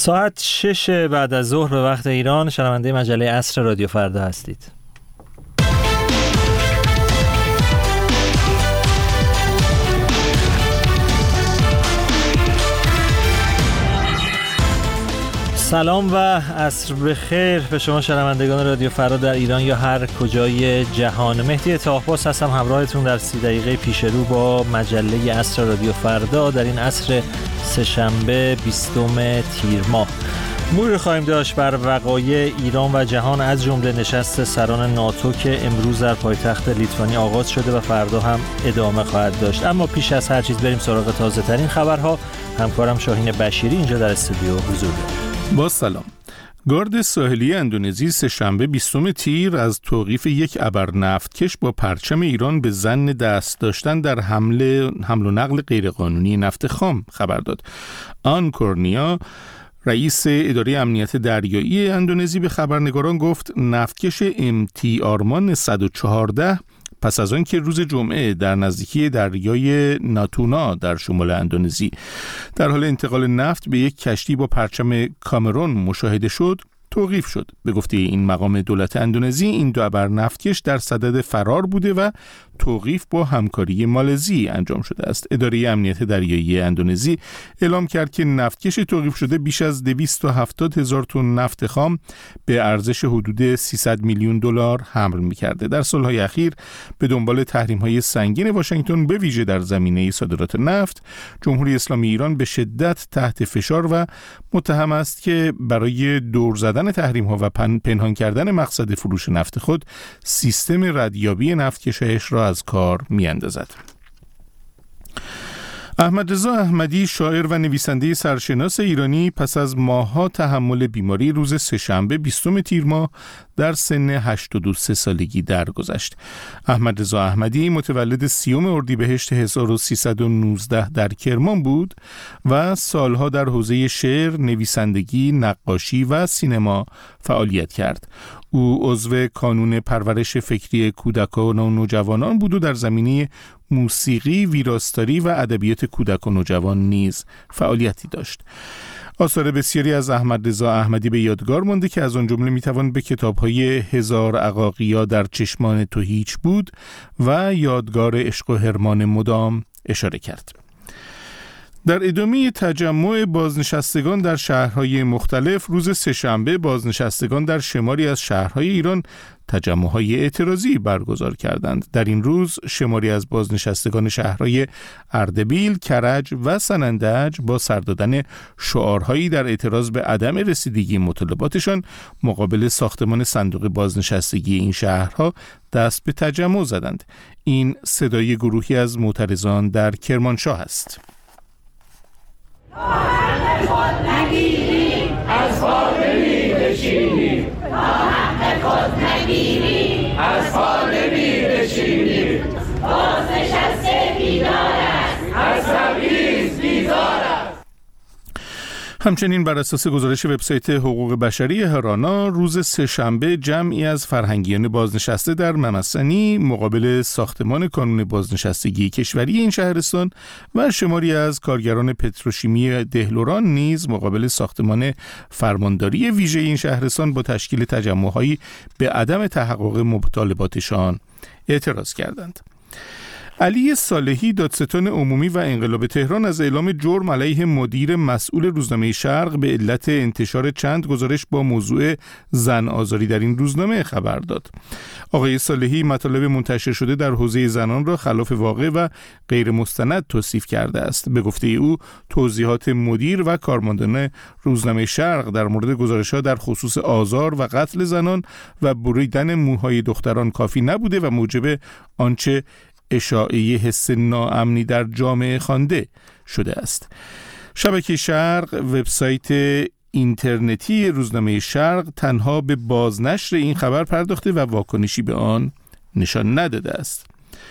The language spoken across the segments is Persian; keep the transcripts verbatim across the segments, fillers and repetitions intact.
ساعت شش بعد از ظهر به وقت ایران، شنونده مجله عصر رادیو فردا هستید. سلام و عصر بخیر به شما شنوندگان رادیو فردا در ایران یا هر کجای جهان. مهدی طاهباس هستم همراهتون در سی دقیقه پیش رو با مجله عصر رادیو فردا در این عصر سه‌شنبه بیستم تیر ماه. مرور خواهیم داشت بر وقایع ایران و جهان، از جمله نشست سران ناتو که امروز در پایتخت لیتوانی آغاز شده و فردا هم ادامه خواهد داشت. اما پیش از هر چیز بریم سراغ تازه ترین خبرها. همکارم شاهین بشیری اینجا در استودیو حضور داره. با سلام. گارد ساحلی اندونزی سه‌شنبه بیستم تیر از توقیف یک ابر نفتکش با پرچم ایران به ظن دست داشتن در حمله حمل و نقل غیرقانونی نفت خام خبر داد. آن کورنیا، رئیس اداره امنیت دریایی اندونزی، به خبرنگاران گفت نفتکش ام تی آرمان صد و چهارده پس از آن که روز جمعه در نزدیکی دریای ناتونا در شمال اندونزی در حال انتقال نفت به یک کشتی با پرچم کامرون مشاهده شد، توقیف شد. به گفته این مقام دولت اندونزی، این دو ابر نفتکش در صدد فرار بوده و توقیف با همکاری مالزی انجام شده است. اداره امنیت دریایی اندونزی اعلام کرد که نفتکش توقیف شده بیش از دویست و هفتاد هزار تن نفت خام به ارزش حدود سیصد میلیون دلار حمل می‌کرده. در سالهای اخیر به دنبال تحریم‌های سنگین واشنگتن به ویژه در زمینه صادرات نفت، جمهوری اسلامی ایران به شدت تحت فشار و متهم است که برای دور زدن تحریم‌ها و پنهان کردن مقصد فروش نفت خود سیستم ردیابی نفتکشیش را از کار می‌اندازد. احمد رضا احمدی، شاعر و نویسنده سرشناس ایرانی، پس از ماه‌ها تحمل بیماری روز سه‌شنبه بیستم تیر ماه در سن هشتاد و سه سالگی درگذشت. احمد رضا احمدی متولد سیوم اردیبهشت هزار و سیصد و نوزده در کرمان بود و سالها در حوزه شعر، نویسندگی، نقاشی و سینما فعالیت کرد. او عضو کانون پرورش فکری کودکان و نوجوانان بود و در زمینه موسیقی، ویراستاری و ادبیات کودک و نوجوان نیز فعالیتی داشت. آثار بسیاری از احمد رضا احمدی به یادگار مانده که از آن جمله میتوان به کتاب‌های هزار عقاقیا در چشمان تو هیچ بود و یادگار عشق و حرمان مدام اشاره کرد. در ادامه تجمع بازنشستگان در شهرهای مختلف، روز سه‌شنبه بازنشستگان در شماری از شهرهای ایران تجمع‌های اعتراضی برگزار کردند. در این روز شماری از بازنشستگان شهرهای اردبیل، کرج و سنندج با سر دادن شعارهایی در اعتراض به عدم رسیدگی مطالباتشان مقابل ساختمان صندوق بازنشستگی این شهرها دست به تجمع زدند. این صدای گروهی از معترضان در کرمانشاه است. حق خود نگیریم از پا نمی بشینیم، حق خود نگیریم از پا نمی بشینیم. بازنشسته بیدار است، از تبعیض بیزار است. همچنین بر اساس گزارش وبسایت حقوق بشری هرانا، روز سه‌شنبه جمعی از فرهنگیان بازنشسته در ممسنی مقابل ساختمان کانون بازنشستگی کشوری این شهرستان و شماری از کارگران پتروشیمی دهلوران نیز مقابل ساختمان فرمانداری ویژه این شهرستان با تشکیل تجمع‌هایی به عدم تحقق مطالباتشان اعتراض کردند. علی صالحی، دادستان عمومی و انقلاب تهران، از اعلام جرم علیه مدیر مسئول روزنامه شرق به علت انتشار چند گزارش با موضوع زن آزاری در این روزنامه خبر داد. آقای صالحی مطالب منتشر شده در حوزه زنان را خلاف واقع و غیر مستند توصیف کرده است. به گفته او، توضیحات مدیر و کارمندان روزنامه شرق در مورد گزارش‌ها در خصوص آزار و قتل زنان و بریدن موهای دختران کافی نبوده و موجب آنچه اشاعه حس ناامنی در جامعه خوانده شده است. شبکه شرق، وبسایت اینترنتی روزنامه شرق، تنها به بازنشر این خبر پرداخته و واکنشی به آن نشان نداده است.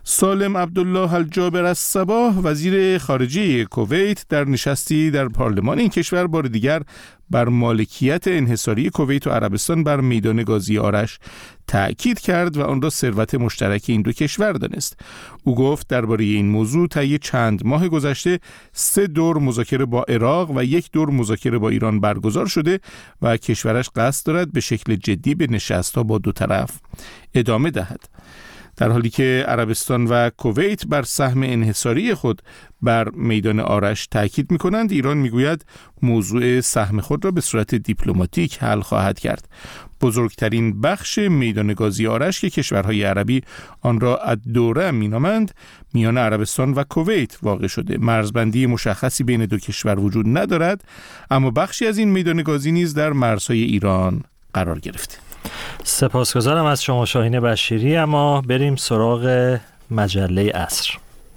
سالم عبدالله الجابر الصباح وزیر خارجه کویت در نشستی در پارلمان این کشور بار دیگر بر مالکیت انحصاری کویت و عربستان بر میدان گازی آرش تأکید کرد و آن را ثروت مشترک این دو کشور دانست. او گفت درباره این موضوع طی چند ماه گذشته سه دور مذاکره با عراق و یک دور مذاکره با ایران برگزار شده و کشورش قصد دارد به شکل جدی به نشست‌ها با دو طرف ادامه دهد. در حالی که عربستان و کویت بر سهم انحصاری خود بر میدان آرش تاکید می‌کنند، ایران می‌گوید موضوع سهم خود را به صورت دیپلماتیک حل خواهد کرد. بزرگترین بخش میدان گازی آرش که کشورهای عربی آن را الدوره می‌نامند، میان عربستان و کویت واقع شده. مرزبندی مشخصی بین دو کشور وجود ندارد، اما بخشی از این میدان گازی نیز در مرزهای ایران قرار گرفته. سپاسگزارم از شما شاهین بشیری. اما بریم سراغ مجله عصر.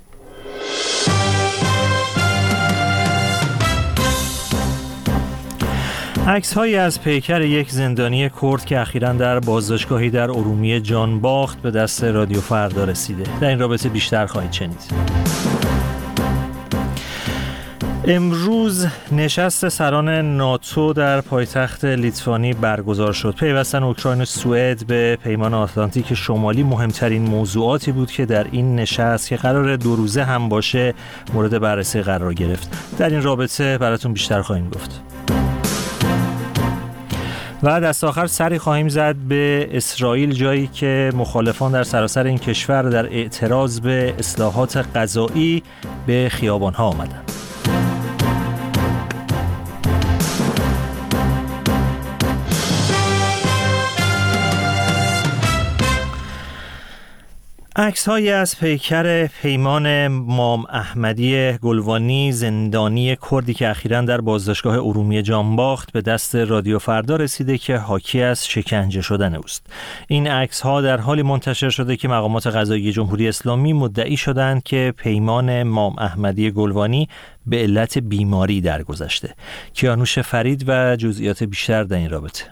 عکس‌هایی از پیکر یک زندانی کرد که اخیراً در بازداشتگاهی در ارومیه جانباخت به دست رادیو فردا رسیده. در این رابطه بیشتر خواهید شنید. امروز نشست سران ناتو در پایتخت لیتوانی برگزار شد. پیوستن اوکراین و سوئد به پیمان آتلانتیک شمالی مهمترین موضوعاتی بود که در این نشست که قرار دو روزه هم باشه مورد بررسی قرار گرفت. در این رابطه براتون بیشتر خواهیم گفت. و دست آخر سری خواهیم زد به اسرائیل، جایی که مخالفان در سراسر این کشور در اعتراض به اصلاحات قضایی به خیابان‌ها آمدند. عکس‌هایی از پیکر پیمان مام احمدی گلوانی، زندانی کردی که اخیراً در بازداشتگاه ارومیه جانباخت، به دست رادیو فردا رسیده که حاکی از شکنجه شدن اوست. این عکس‌ها در حالی منتشر شده که مقامات قضایی جمهوری اسلامی مدعی شدند که پیمان مام احمدی گلوانی به علت بیماری درگذشته. کیانوش فرید و جزئیات بیشتر در این رابطه.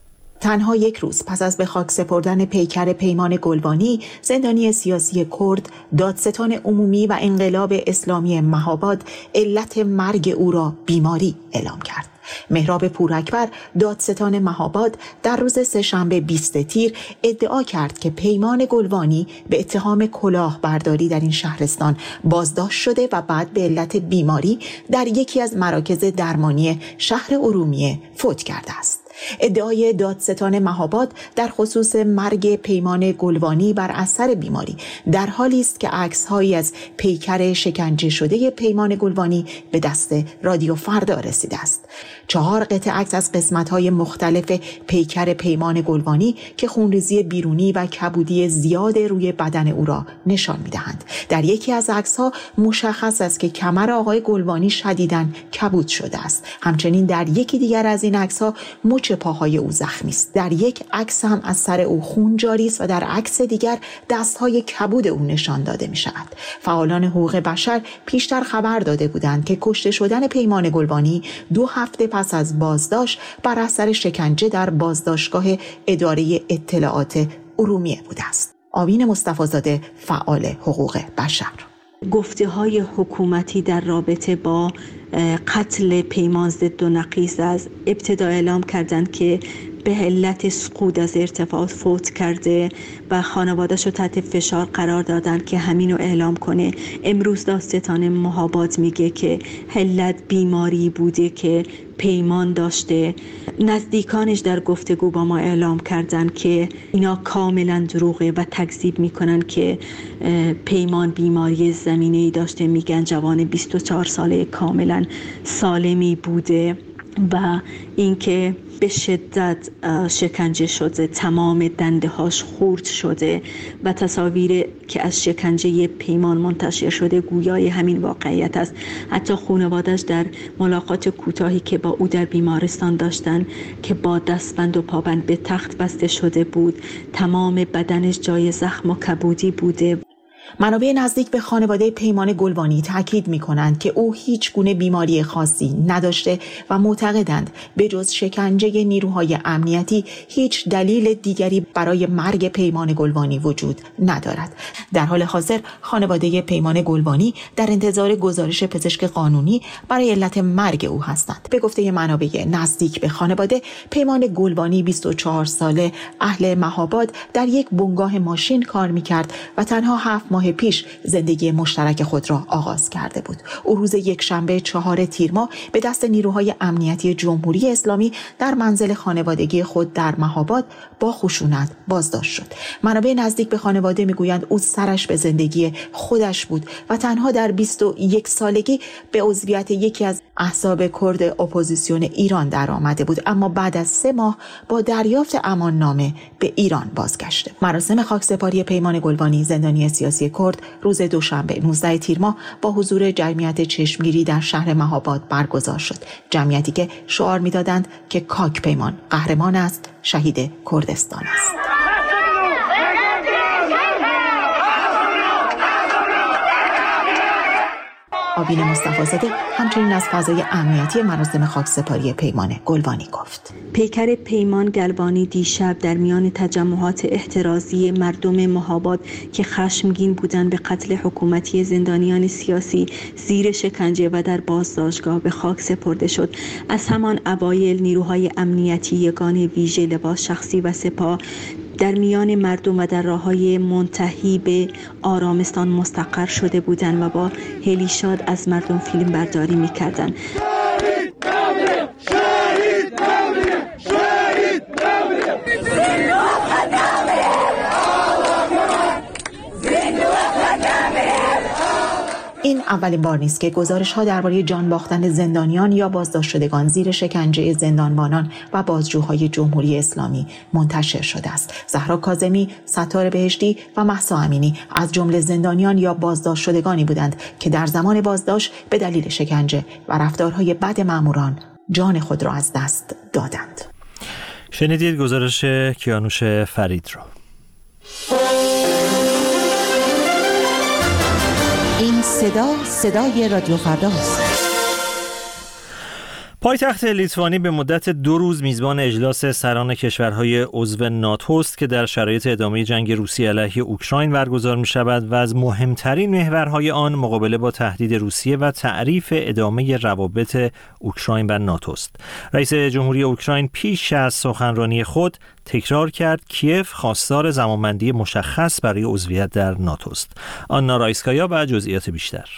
تنها یک روز پس از به خاک سپردن پیکر پیمان گلوانی، زندانی سیاسی کرد، دادستان عمومی و انقلاب اسلامی مهاباد علت مرگ او را بیماری اعلام کرد. مهراب پوراکبر، دادستان مهاباد، در روز سه‌شنبه بیست تیر ادعا کرد که پیمان گلوانی به اتهام کلاهبرداری در این شهرستان بازداشت شده و بعد به علت بیماری در یکی از مراکز درمانی شهر ارومیه فوت کرده است. ادعای دادستان مهاباد در خصوص مرگ پیمان گلوانی بر اثر بیماری در حالی است که عکس‌هایی از پیکر شکنجه شده پیمان گلوانی به دست رادیو فردا رسیده است. چهار قطعه عکس از قسمت‌های مختلف پیکر پیمان گلوانی که خونریزی بیرونی و کبودی زیاد روی بدن او را نشان می‌دهند. در یکی از عکس‌ها مشخص است که کمر آقای گلوانی شدیداً کبود شده است. همچنین در یکی دیگر از این عکس‌ها مچ پاهای او زخمی است. در یک عکس هم از سر او خون جاری است و در عکس دیگر دست‌های کبود او نشان داده می‌شود. فعالان حقوق بشر پیشتر خبر داده بودند که کشته شدن پیمان گلوانی دو هفته پس از بازداشت بر اثر شکنجه در بازداشتگاه اداره اطلاعات ارومیه بوده است. آوین مصطفی‌زاده، فعال حقوق بشر. گفته‌های حکومتی در رابطه با قتل پیمان ضد و نقیض از ابتدا اعلام کردند که به علت سقوط از ارتفاع فوت کرده و خانواده‌اش رو تحت فشار قرار دادن که همین رو اعلام کنه. امروز دادستان مهاباد میگه که علت بیماری بوده که پیمان داشته. نزدیکانش در گفتگو با ما اعلام کردن که اینا کاملا دروغه و تکذیب میکنن که پیمان بیماری زمینه‌ای داشته. میگن جوان بیست و چهار ساله کاملا سالمی بوده و اینکه به شدت شکنجه شده، تمام دنده هاش خورد شده و تصاویر که از شکنجه پیمان منتشر شده گویای همین واقعیت است. حتی خانواده‌اش در ملاقات کوتاهی که با او در بیمارستان داشتن که با دستبند و پابند به تخت بسته شده بود، تمام بدنش جای زخم و کبودی بوده. منابع نزدیک به خانواده پیمان گلبانی تاکید می‌کنند که او هیچ گونه بیماری خاصی نداشته و معتقدند به جز شکنجه نیروهای امنیتی هیچ دلیل دیگری برای مرگ پیمان گلبانی وجود ندارد. در حال حاضر خانواده پیمان گلبانی در انتظار گزارش پزشک قانونی برای علت مرگ او هستند. به گفته منابع نزدیک به خانواده، پیمان گلبانی بیست و چهار ساله اهل مهاباد در یک بنگاه ماشین کار می‌کرد و تنها هفت ماه پیش زندگی مشترک خود را آغاز کرده بود. او روز یکشنبه چهار تیر ماه به دست نیروهای امنیتی جمهوری اسلامی در منزل خانوادگی خود در مهاباد با خشونت بازداشت شد. منابع نزدیک به خانواده میگویند او سرش به زندگی خودش بود و تنها در بیست و یک سالگی به عضویت یکی از احزاب کرد اپوزیسیون ایران در آمده بود، اما بعد از سه ماه با دریافت اماننامه به ایران بازگشته. مراسم خاکسپاری پیمان گلبانی زندانی سیاسی کرد روز دوشنبه نوزده تیر ماه با حضور جمعیت چشمگیری در شهر مهاباد برگزار شد. جمعیتی که شعار می‌دادند که کاک پیمان قهرمان است، شهید کردستان است. آبین مصطفی‌زاده همچنین از فضای امنیتی مراسم خاکسپاری پیمان گلبانی گفت. پیکر پیمان گلبانی دیشب در میان تجمعات احترازی مردم مهاباد که خشمگین بودند به قتل حکومتی زندانیان سیاسی زیر شکنجه و در بازداشتگاه به خاک سپرده شد. از همان اوایل نیروهای امنیتی یگان ویژه لباس شخصی و سپاه در میان مردم و در راه‌های منتهی به آرامستان مستقر شده بودند و با هلیشاد از مردم فیلم برداری می‌کردند. این اولین بار نیست که گزارش‌ها درباره جان باختن زندانیان یا بازداشت شدگان زیر شکنجه زندانبانان و بازجوهای جمهوری اسلامی منتشر شده است. زهرا کاظمی، ستار بهشتی و مهسا امینی از جمله زندانیان یا بازداشت شدگانی بودند که در زمان بازداشت به دلیل شکنجه و رفتارهای بد ماموران جان خود را از دست دادند. شنیدید گزارش کیانوش فرید را. این صدا صدای رادیو فرداست. پایتخت لیتوانی به مدت دو روز میزبان اجلاس سران کشورهای عضو ناتو است که در شرایط ادامه جنگ روسیه علیه اوکراین برگزار می شود و از مهمترین محورهای آن مقابله با تهدید روسیه و تعریف ادامه روابط اوکراین و ناتو است. رئیس جمهوری اوکراین پیش از سخنرانی خود تکرار کرد کیف خواستار زمانبندی مشخص برای عضویت در ناتو است. آنا رایسکایا و جزئیات بیشتر.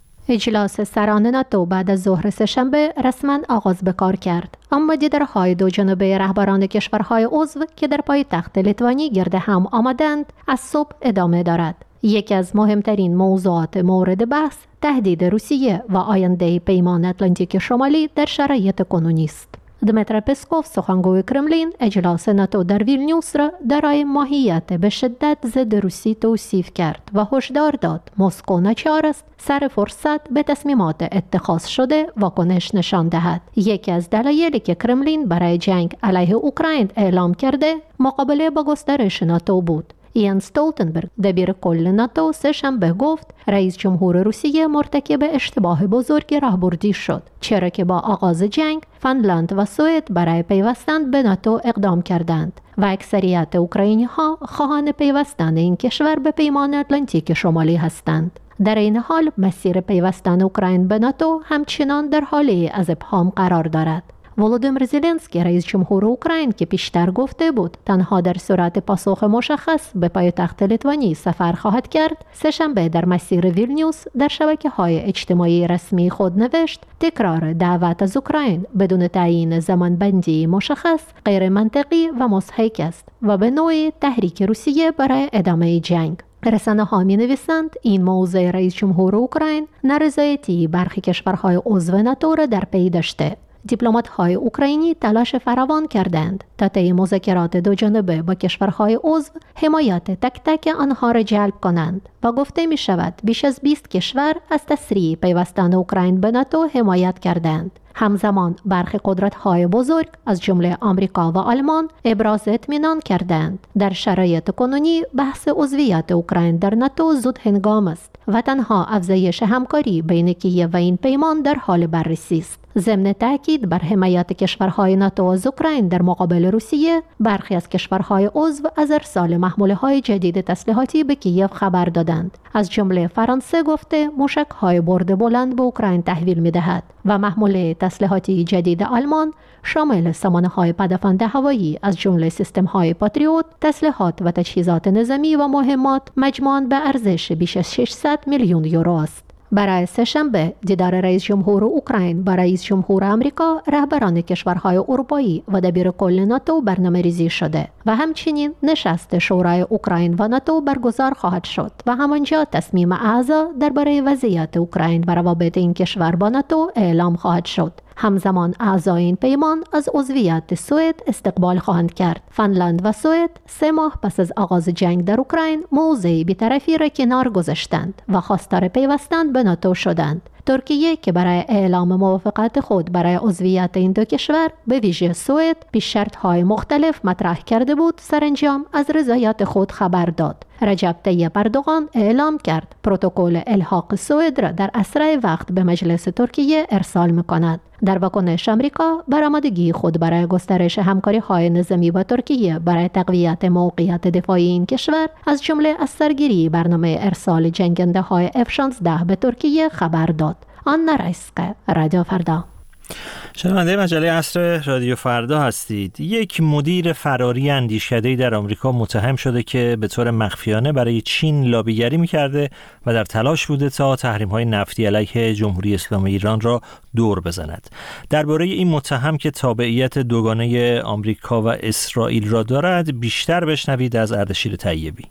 اجلاس سران ناتو بعد از ظهر سه‌شنبه رسما آغاز به کار کرد، اما دیدارهای دو جانبه رهبران کشورهای عضو که در پایتخت لیتوانی گرد هم آمدند از صبح ادامه دارد. یکی از مهمترین موضوعات مورد بحث تهدید روسیه و آینده پیمان اتلانتیک شمالی در شرایط کنونی است. دمیتر پسکوف سخنگوی کرملین اجلاس ناتو در ویلنیوس را دارای ماهیت به شدت ضد روسی توصیف کرد و هشدار داد مسکو ناچار است سر فرصت به تصمیمات اتخاذ شده واکنش نشان دهد. یکی از دلایلی که کرملین برای جنگ علیه اوکراین اعلام کرده مقابله با گسترش ناتو بود. یان استولتنبرگ دبیر کل ناتو سه‌شنبه گفت رئیس جمهور روسیه مرتکب اشتباه بزرگی راهبردی شد، چرا که با آغاز جنگ فنلاند و سوئد برای پیوستن به ناتو اقدام کردند و اکثریت اوکراینی ها خواهان پیوستن این کشور به پیمان اتلانتیک شمالی هستند. در این حال مسیر پیوستن اوکراین به ناتو همچنان در حالی از ابهام قرار دارد. ولودیمیر زلنسکی رئیس جمهور اوکراین که پیشتر گفته بود تنها در صورت پاسخ مشخص به پایتخت لیتوانی سفر خواهد کرد، سه‌شنبه در مسیر ویلنیوس در شبکه‌های اجتماعی رسمی خود نوشت تکرار دعوت از اوکراین بدون تعیین زمانبندی مشخص غیر منطقی و مضحک است و به نوعی تحریک روسیه برای ادامه جنگ. رسانه ها می نویسند این موضع رئیس جمهور اوکراین نارضایتی برخی کشورهای عضو ناتو را در پی داشته. دیپلمات‌های اوکراینی تلاش فراوان کردند تا طی مذاکرات دو جانبه با کشورهای عضو حمایت تک تک آنها را جلب کنند و گفته می شود بیش از بیست کشور از تسریع پیوستن اوکراین به ناتو حمایت کردند. همزمان برخی قدرت‌های بزرگ از جمله آمریکا و آلمان ابراز اطمینان کردند. در شرایط کنونی بحث عضویت اوکراین در ناتو زود هنگام است و تنها افزایش همکاری بین کیև و این پیمان در حال بررسی است. ضمن تاکید بر حمایت کشورهای ناتو از اوکراین در مقابل روسیه، برخی از کشورهای عضو از ارسال محموله‌های جدید تسلیحاتی به کیև خبر دادند. از جمله فرانسه گفته موشک‌های برد بلند به اوکراین تحویل می‌دهد و محموله تسلیحاتی جدید آلمان شامل سامانه‌های پدافند هوایی از جمله سیستم‌های پاتریوت، تسلیحات و تجهیزات نظامی و مهمات مجموعاً به ارزش بیش از ششصد میلیون یورو است. برای سه‌شنبه دیدار رئیس جمهور اوکراین با رئیس جمهور آمریکا، رهبران کشورهای اروپایی و دبیر کل ناتو برنامه‌ریزی شده و همچنین نشست شورای اوکراین و ناتو برگزار خواهد شد و همانجا تصمیم اعضا درباره وضعیت اوکراین و روابط این کشور با ناتو اعلام خواهد شد. همزمان اعضای این پیمان از عضویت سوئد استقبال خواهند کرد. فنلاند و سوئد سه ماه پس از آغاز جنگ در اوکراین موضع بی‌طرفی را کنار گذاشتند و خواستار پیوستن به ناتو شدند. ترکیه که برای اعلام موافقت خود برای عضویت این دو کشور به ویژه سوئد پیش شرط‌های مختلف مطرح کرده بود، سرانجام از رضایت خود خبر داد. رجب طیب اردوغان اعلام کرد پروتکل الحاق سوئد را در اسرع وقت به مجلس ترکیه ارسال می‌کند. در واکنش آمریکا بر آمادگی خود برای گسترش همکاری‌های نظامی با ترکیه برای تقویت موقعیت دفاعی این کشور، از جمله از سرگیری برنامه ارسال جنگنده‌های اف شانزده به ترکیه خبر داد. آنا رایسکا، رادیو فردا. شنونده مجله عصر رادیو فردا هستید. یک مدیر فراری اندیشکده‌ای در آمریکا متهم شده که به طور مخفیانه برای چین لابیگری می‌کرده و در تلاش بوده تا تحریم‌های نفتی علیه جمهوری اسلامی ایران را دور بزند. درباره این متهم که تابعیت دوگانه آمریکا و اسرائیل را دارد بیشتر بشنوید از اردشیر طیبی.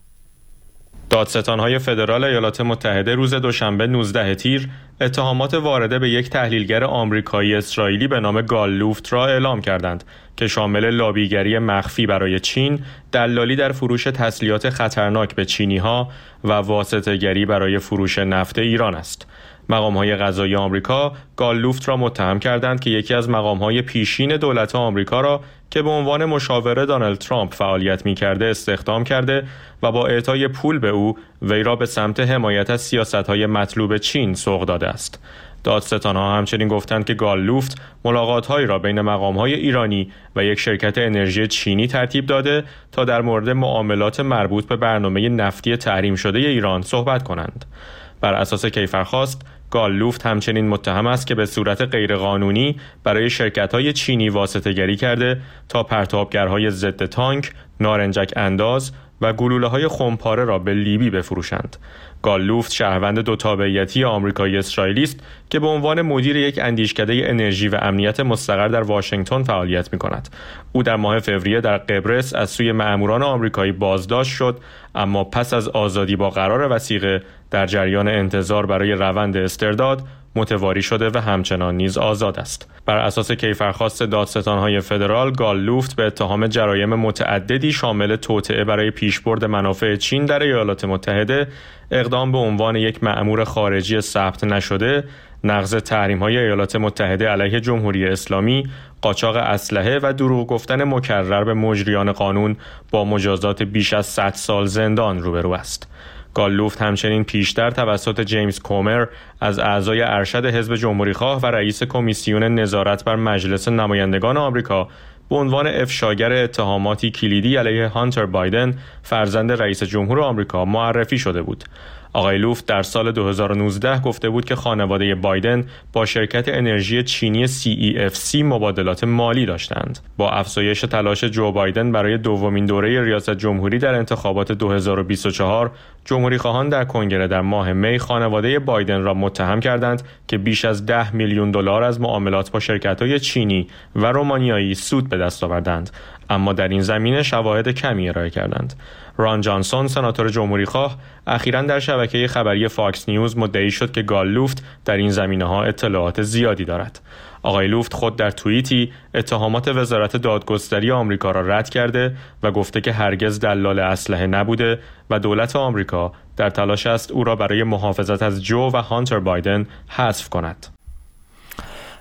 دادستان‌های فدرال ایالات متحده روز دوشنبه نوزدهم تیر اتهامات وارده به یک تحلیلگر آمریکایی اسرائیلی به نام گال لوفت را اعلام کردند که شامل لابیگری مخفی برای چین، دلالی در فروش تسلیحات خطرناک به چینی‌ها و واسطه‌گری برای فروش نفت ایران است. مقام‌های قضایی آمریکا گال لوفت را متهم کردند که یکی از مقام‌های پیشین دولت آمریکا را که به عنوان مشاور دونالد ترامپ فعالیت می‌کرده استخدام کرده و با اعطای پول به او وی را به سمت حمایت از سیاست‌های مطلوب چین سوق داده است. دادستان‌ها همچنین گفتند که گال لوفت ملاقات‌هایی را بین مقام‌های ایرانی و یک شرکت انرژی چینی ترتیب داده تا در مورد معاملات مربوط به برنامه نفتی تحریم شده ایران صحبت کنند. بر اساس کیفرخواست، گال لوفت همچنین متهم است که به صورت غیرقانونی برای شرکت‌های چینی واسطه‌گری کرده تا پرتابگرهای ضد تانک، نارنجک انداز و گلوله‌های خمپاره را به لیبی بفروشند. گال لوفت شهروند دو تابعیتی آمریکایی اسرائیلی است که به عنوان مدیر یک اندیشکده انرژی و امنیت مستقر در واشنگتن فعالیت می‌کند. او در ماه فوریه در قبرس از سوی مأموران آمریکایی بازداشت شد، اما پس از آزادی با قرار وثیقه در جریان انتظار برای روند استرداد متواری شده و همچنان نیز آزاد است. بر اساس کیفرخواست دادستان‌های فدرال، گال لوفت به اتهام جرایم متعددی شامل توطئه برای پیشبرد منافع چین در ایالات متحده، اقدام به عنوان یک مأمور خارجی ثبت نشده، نقض تحریم‌های ایالات متحده علیه جمهوری اسلامی، قاچاق اسلحه و دروغ گفتن مکرر به مجریان قانون با مجازات بیش از صد سال زندان روبرو است. گال لوفت همچنین پیشتر توسط جیمز کومر از اعضای ارشد حزب جمهوری‌خواه و رئیس کمیسیون نظارت بر مجلس نمایندگان آمریکا به عنوان افشاگر اتهاماتی کلیدی علیه هانتر بایدن، فرزند رئیس جمهور آمریکا، معرفی شده بود. آقای لوفت در سال دو هزار و نوزده گفته بود که خانواده بایدن با شرکت انرژی چینی سی ای اف سی مبادلات مالی داشتند. با افزایش تلاش جو بایدن برای دومین دوره ریاست جمهوری در انتخابات دو هزار و بیست و چهار، جمهوری‌خواهان در کنگره در ماه می خانواده بایدن را متهم کردند که بیش از ده میلیون دلار از معاملات با شرکت‌های چینی و رومانیایی سود به دست آوردند، اما در این زمینه شواهد کمی ارائه کردند. ران جانسون، سناتور جمهوری‌خواه، اخیراً در شبکه خبری فاکس نیوز مدعی شد که گال لوفت در این زمینه‌ها اطلاعات زیادی دارد. آقای لوفت خود در توییتی اتهامات وزارت دادگستری آمریکا را رد کرده و گفته که هرگز دلال اسلحه نبوده و دولت آمریکا در تلاش است او را برای محافظت از جو و هانتر بایدن حذف کند.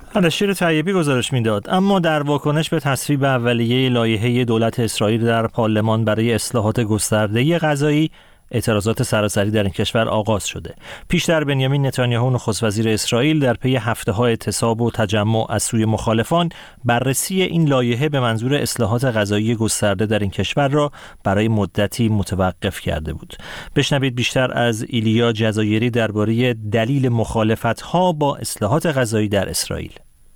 اردشیر طیبی گزارش میداد. اما در واکنش به تصویب اولیه لایحه دولت اسرائیل در پارلمان برای اصلاحات گسترده قضایی، اعتراضات سراسری در این کشور آغاز شده. پیشتر بنیامین نتانیاهو نخست وزیر اسرائیل در پی هفته‌ها اعتصاب و تجمع از سوی مخالفان بررسی این لایحه به منظور اصلاحات قضایی گسترده در این کشور را برای مدتی متوقف کرده بود. بشنوید بیشتر از ایلیا جزایری درباره دلیل مخالفت‌ها با اصلاحات قضایی در اسرائیل.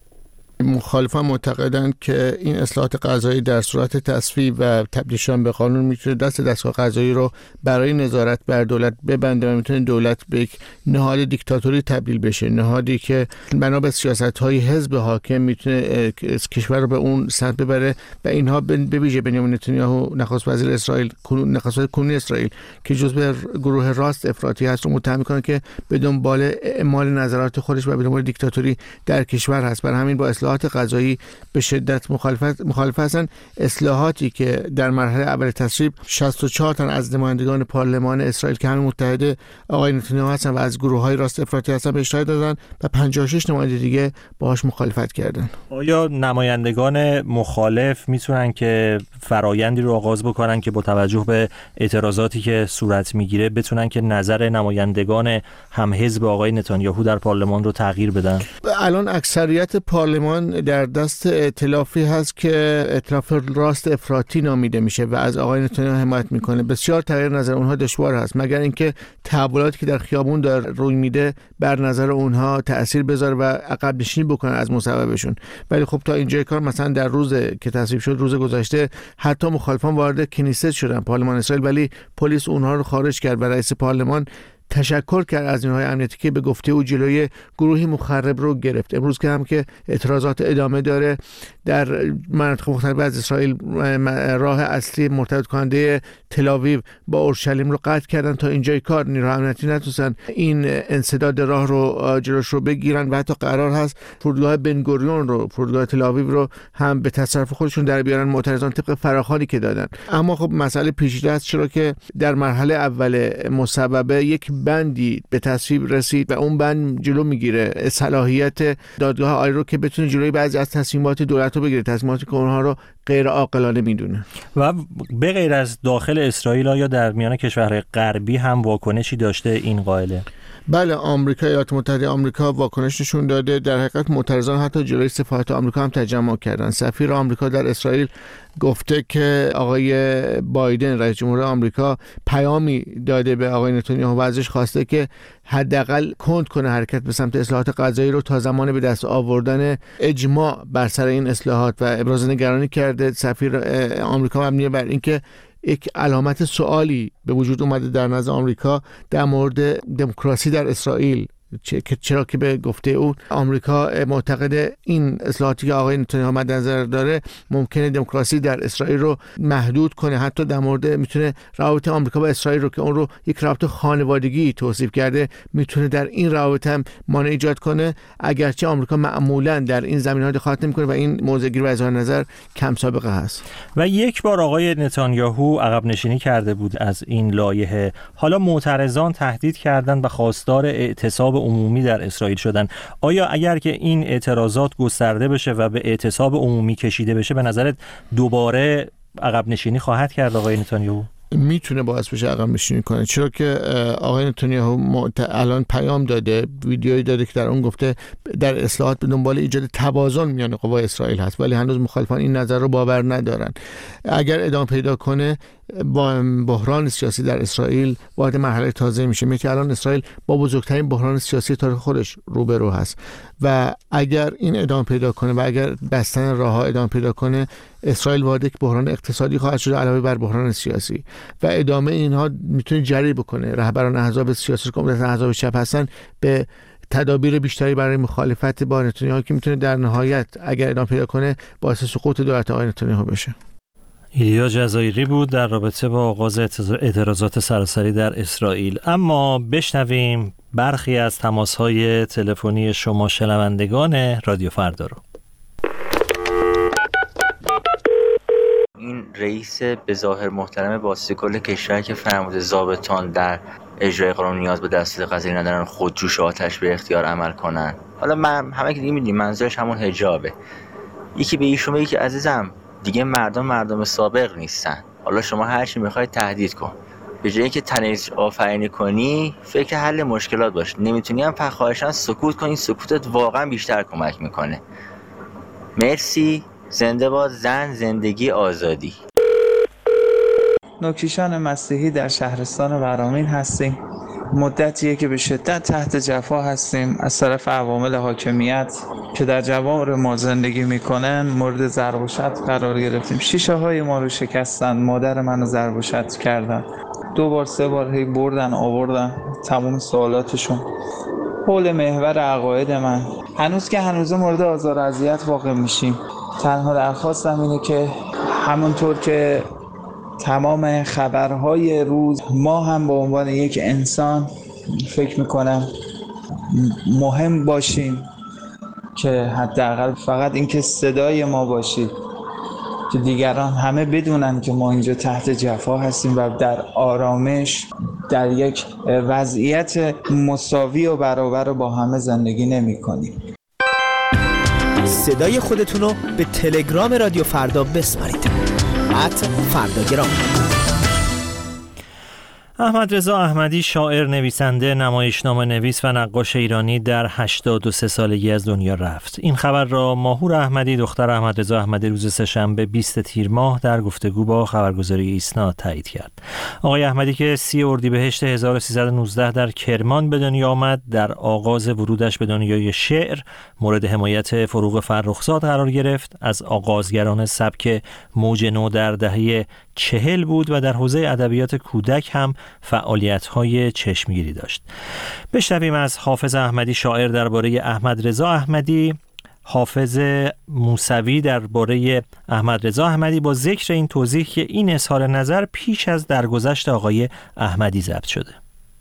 مخالفان معتقدند که این اصلاحات قضایی در صورت تصویب و تبدیلشان به قانون میتونه دست دستگاه قضایی رو برای نظارت بر دولت ببنده و میتونه دولت به یک نهاد دیکتاتوری تبدیل بشه، نهادی که بنا به سیاست‌های حزب حاکم میتونه کشور رو به اون سمت ببره. و اینها به ویژه بنیامین نتانیاهو نخست وزیر اسرائیل، نخست وزیر کنونی اسرائیل که جزو گروه راست افراطی هست، رو متهم میکنه که به دنبال اعمال نظرات خودش و به دنبال دیکتاتوری در کشور هست. برای همین با اصلاحات قضایی به شدت مخالفت مخالف هستند. اصلاحاتی که در مرحله اول تصویب شصت و چهار تن از نمایندگان پارلمان اسرائیل که همه متحد آقای نتانیاهو هستن و از گروه‌های راست افراطی هستن بهش رأی دادن و پنجاه و شش نماینده دیگه باهاش مخالفت کردن. آیا نمایندگان مخالف میتونن که فرایندی رو آغاز بکنن که با توجه به اعتراضاتی که صورت میگیره بتونن که نظر نمایندگان هم حزب آقای نتانیاهو در پارلمان رو تغییر بدن؟ الان اکثریت پارلمان در دست ائتلافی هست که ائتلاف راست افراطی نامیده میشه و از آقای نتانیاهو حمایت میکنه. بسیار تغییر نظر اونها دشوار هست مگر اینکه تحولاتی که در خیابون داره روی میده بر نظر اونها تأثیر بذاره و عقب نشینی بکنه از مصوبهشون. ولی خب تا اینجای کار مثلا در روز که تصویب شد، روز گذشته، حتی مخالفان وارد کنیست شدن پارلمان اسرائیل، ولی پلیس اونها رو خارج کرد و رئیس پارلمان تشکر کرد از نیروهای امنیتی که به گفته او جلوی گروهی مخرب رو گرفت. امروز که هم که اعتراضات ادامه داره در مناطق مختلف از اسرائیل، راه اصلی مرتبط کننده تل‌آویو با اورشلیم رو قطع کردن. تا اینجای کار نیروهای امنیتی نتونستن این انسداد راه رو جلوش رو بگیرن و حتی قرار هست فرودگاه بنگوریون رو، فرودگاه تل‌آویو رو هم به تصرف خودشون در بیارن، معترضان طبق فراخوانی که دادن. اما خب مسئله پیچیده است، چرا که در مرحله اول مصوبه یک بندی به تصویب رسید و اون بند جلو میگیره صلاحیت دادگاه عالی رو که بتونه جلوی بعضی از تصمیمات دولت رو بگیره، تصمیماتی که اونها رو غیر عاقلانه میدونه. و به غیر از داخل اسرائیل یا در میان کشورهای غربی هم واکنشی داشته این قائله؟ بله، آمریکا، ایالات متحده آمریکا واکنش نشون داده. در حقیقت معترضان حتی جلوی سفارت آمریکا هم تجمع کردن. سفیر آمریکا در اسرائیل گفته که آقای بایدن رئیس جمهور آمریکا پیامی داده به آقای نتانیاهو و ازش خواسته که حداقل کند کنه حرکت به سمت اصلاحات قضایی رو تا زمان به دست آوردن اجماع بر سر این اصلاحات، و ابراز نگرانی کرده سفیر آمریکا مبنی بر اینکه یک علامت سوالی به وجود اومده در نزد آمریکا در مورد دموکراسی در اسرائیل، چرا که به گفته او آمریکا معتقد این اصلاحاتی که آقای نتانیاهو مد نظر داره ممکنه دموکراسی در اسرائیل رو محدود کنه. حتی در مورد میتونه روابط آمریکا با اسرائیل رو که اون رو یک رابطه خانوادگی توصیف کرده، میتونه در این روابط هم مانع ایجاد کنه، اگرچه آمریکا معمولا در این زمینه‌ها دخالت نمیکنه و این موضع‌گیری و اظهار نظر کم سابقه هست. و یک بار آقای نتانیاهو عقب نشینی کرده بود از این لایحه. حالا معترضان تهدید کردند و خواستار اعتصاب عمومی در اسرائیل شدن. آیا اگر که این اعتراضات گسترده بشه و به اعتصاب عمومی کشیده بشه، به نظرت دوباره عقب نشینی خواهد کرد آقای نتانیاهو؟ میتونه باعث بشه عقب نشینی کنه، چرا که آقای نتانیاهو الان پیام داده، ویدیویی داده که در اون گفته در اصلاحات به دنبال ایجاد توازن میان قوای اسرائیل هست، ولی هنوز مخالفان این نظر رو باور ندارن. اگر ادامه پیدا کنه با بحران سیاسی در اسرائیل وارد مرحله تازه میشه. میگه الان اسرائیل با بزرگترین بحران سیاسی تاریخ خودش روبرو هست و اگر این ادامه پیدا کنه و اگر بستن راهها ادامه پیدا کنه، اسرائیل وارد یک بحران اقتصادی خواهد شد علاوه بر بحران سیاسی و ادامه اینها میتونه جری بکنه رهبران احزاب سیاسی که عمدتاً احزاب چپ هستن به تدابیر بیشتری برای مخالفت با نتانیاهو که میتونه در نهایت اگر ادامه پیدا کنه باعث سقوط دولت آقای نتانیاهو بشه. ایلیا جزایری بود در رابطه با آغاز اعتراضات سراسری در اسرائیل. اما بشنویم برخی از تماس‌های تلفنی شما شنوندگان رادیو فردا رو. این رئیس به ظاهر محترم باسکل کشور که فرموده ضابطان در اجرای قانون نیاز به دستور قضایی ندارن، خودجوش آتش به اختیار عمل کنن. حالا من همه که دیگه میدونیم منظورش همون حجابه. یکی به ایشون بگه که عزیزم دیگه مردم مردم سابق نیستن، حالا شما هر چی میخوای تهدید کن، به جایی که تنش آفرینی کنی فکر حل مشکلات باش. نمیتونی هم خواهشاً سکوت کنی، سکوتت واقعا بیشتر کمک میکنه. مرسی. زنده باد زن، زندگی، آزادی. نوکیشان مسیحی در شهرستان ورامین هستیم. مدتیه که به شدت تحت جفا هستیم از طرف عوامل حاکمیت که در جوار ما زندگی میکنن. مورد ضرب و شتم قرار گرفتیم. شیشه های ما رو شکستن، مادر منو ضرب و شتم کردن، دو بار سه بار هی بردن آوردن تمام سوالاتشون حول محور عقاید من. هنوز که هنوز مورد آزار و اذیت واقع میشیم. تنها درخواستم اینه که همونطور که تمام خبرهای روز ما هم به عنوان یک انسان فکر میکنم مهم باشیم که حداقل فقط اینکه صدای ما باشید که دیگران همه بدونن که ما اینجا تحت جفا هستیم و در آرامش در یک وضعیت مساوی و برابر با همه زندگی نمی کنیم. صدای خودتون رو به تلگرام رادیو فردا بسپارید. ات فرداگرام. احمد رضا احمدی، شاعر، نویسنده، نمایشنامه نویس و نقاش ایرانی، در هشتاد و سه سالگی از دنیا رفت. این خبر را ماهور احمدی، دختر احمد رضا احمدی، روز سه‌شنبه بیست تیر ماه در گفتگو با خبرگزاری ایسنا تایید کرد. آقای احمدی که سی اردیبهشت هزار و سیصد و نوزده در کرمان به دنیا آمد، در آغاز ورودش به دنیای شعر مورد حمایت فروغ فرخزاد قرار گرفت. از آغازگران سبک موج نو در دهه چهل بود و در حوزه ادبیات کودک هم فعالیت‌های چشمگیری داشت. بشنویم از حافظ احمدی، شاعر، درباره احمد رضا احمدی. حافظ موسوی درباره احمد رضا احمدی با ذکر این توضیح که این اظهار نظر پیش از درگذشت آقای احمدی ضبط شده.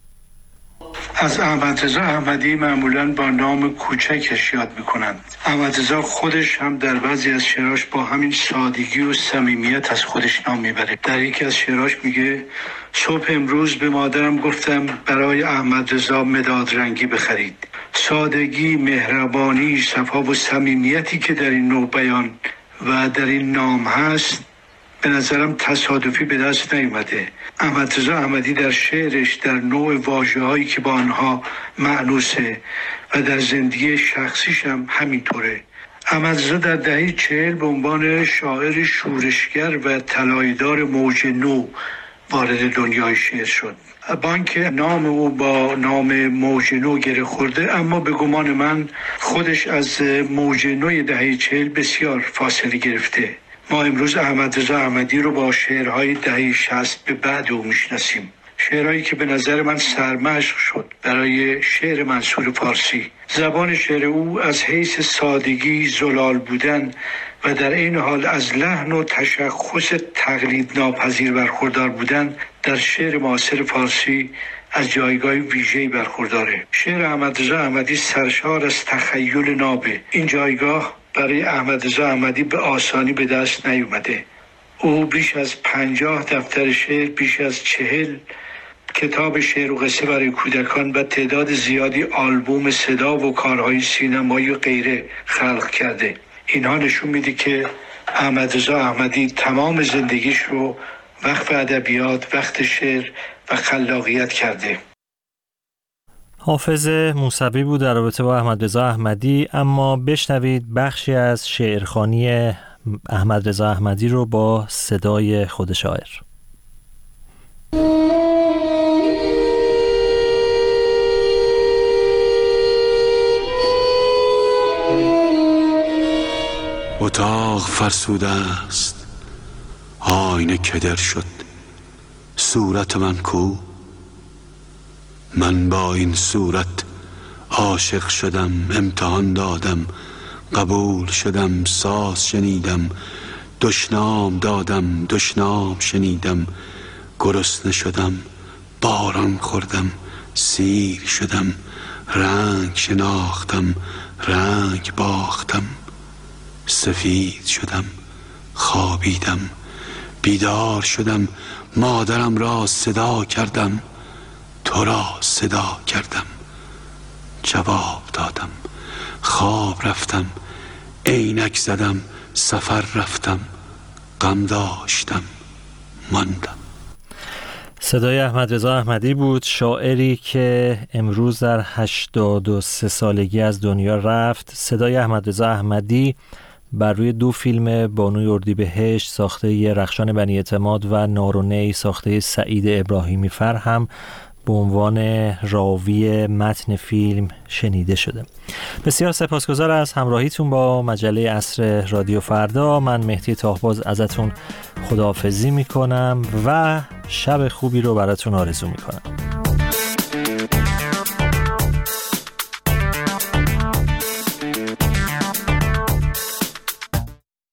از احمد رضا احمدی معمولاً با نام کوچکش یاد میکنند. احمد رضا خودش هم در بعضی از شعراش با همین سادگی و صمیمیت از خودش نام میبره. در یکی از شعراش میگه صبح امروز به مادرم گفتم برای احمد رضا مداد رنگی بخرید. سادگی، مهربانی، صفا و صمیمیتی که در این نوع بیان و در این نام هست به نظرم تصادفی به دست نیامده. احمد رضا احمدی در شعرش در نوع واژه‌هایی که با آنها مأنوسه و در زندگی شخصیش هم همینطوره. احمد رضا در دهه چهل به عنوان شاعر شورشگر و طلایه‌دار موج نو وارد دنیای شعر شد. با اینکه نام او با نام موج نو گره خورده، اما به گمان من خودش از موج نوی دهه چهل بسیار فاصله گرفته. ما امروز احمد رضا احمدی رو با شعرهای دهه شصت به بعد او میشناسیم. شعرهایی که به نظر من سرمشق شد برای شعر منصور فارسی. زبان شعر او از حیث سادگی، زلال بودن و در این حال از لحن و تشخص تقلید ناپذیر برخوردار بودن در شعر معاصر فارسی از جایگاه ویژه‌ای برخورداره. شعر احمد رضا احمدی سرشار از تخیل نابه. این جایگاه برای احمد رضا احمدی به آسانی به دست نیومده. او بیش از پنجاه دفتر شعر، بیش از چهل کتاب شعر و قصه برای کودکان و تعداد زیادی آلبوم صدا و کارهای سینمایی و غیره خلق کرده. اینها نشون میده که احمد رضا احمدی تمام زندگیش رو وقف ادبیات، وقت شعر و خلاقیت کرده. حافظ موسوی بود در رابطه با احمد رضا احمدی. اما بشنوید بخشی از شعرخوانی احمد رضا احمدی رو با صدای خود شاعر. اتاق فرسوده است، آینه کدر شد، صورت من کو؟ من با این صورت عاشق شدم، امتحان دادم، قبول شدم، ساز شنیدم، دشنام دادم، دشنام شنیدم، گرسنه شدم، باران خوردم، سیر شدم، رنگ شناختم، رنگ باختم، سفید شدم، خوابیدم، بیدار شدم، مادرم را صدا کردم، تو را صدا کردم، جواب دادم. خواب رفتم، عینک زدم، سفر رفتم، غم داشتم، ماندم. صدای احمد رضا احمدی بود، شاعری که امروز در هشتاد و سه سالگی از دنیا رفت. صدای احمد رضا احمدی بر روی دو فیلم بانوی اردیبهشت ساخته رخشان بنی اعتماد و نارونی ساخته سعید ابراهیمی فر هم به عنوان راوی متن فیلم شنیده شده. بسیار سپاسگزار از همراهیتون با مجله عصر رادیو فردا. من مهدی طاهباز ازتون خداحافظی میکنم و شب خوبی رو براتون آرزو میکنم.